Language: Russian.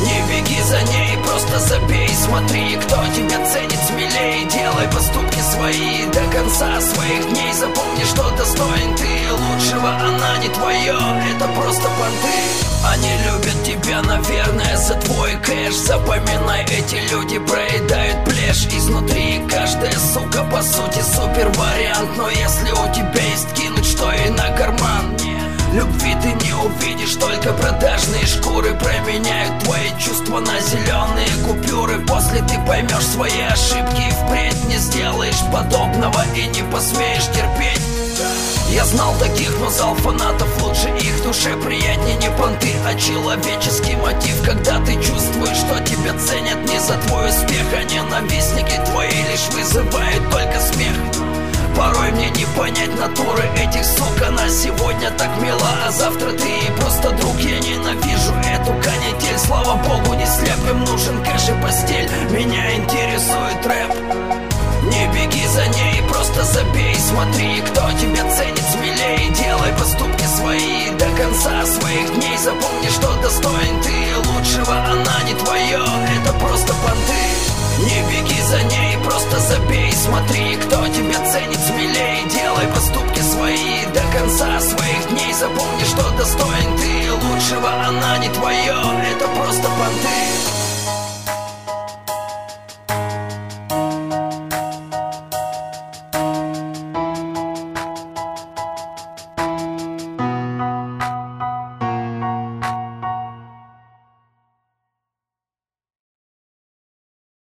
Не беги за ней, просто забей. Смотри, кто тебя ценит смелей. Делай поступки свои до конца своих дней. Запомни, что достоин ты лучшего, она не твое, это просто понты. Они любят тебя, наверное, за твой кэш. Запоминай, эти люди проедают плешь изнутри. Каждая сука по сути супер вариант. Но если у тебя есть кинуть, что и на карман. Любви ты не увидишь, только продажные шкуры променяют твои чувства на зеленые купюры. После ты поймешь свои ошибки и впредь не сделаешь подобного и не посмеешь терпеть. Я знал таких, но зал фанатов лучше их. Душе приятнее не понты, а человеческий мотив. Когда ты чувствуешь, что тебя ценят не за твой успех, а ненавистники твои лишь вызывают только смех. Порой мне не понять натуры этих сук. Она сегодня так мила, а завтра ты ей просто друг. Я ненавижу эту канитель. Слава богу, не слепым нужен кэш и постель. Меня интересует рэп. Не беги за ней, просто забей. Смотри, кто тебя ценит смелей. Делай поступки свои до конца своих дней. Запомни, что достоин ты лучшего, она не твое, это просто понты. Не беги за ней, просто забей. Смотри, кто тебя ценит смелей. Делай поступки свои до конца своих дней. Запомни, что достоин ты лучшего, она не твое, это просто понты.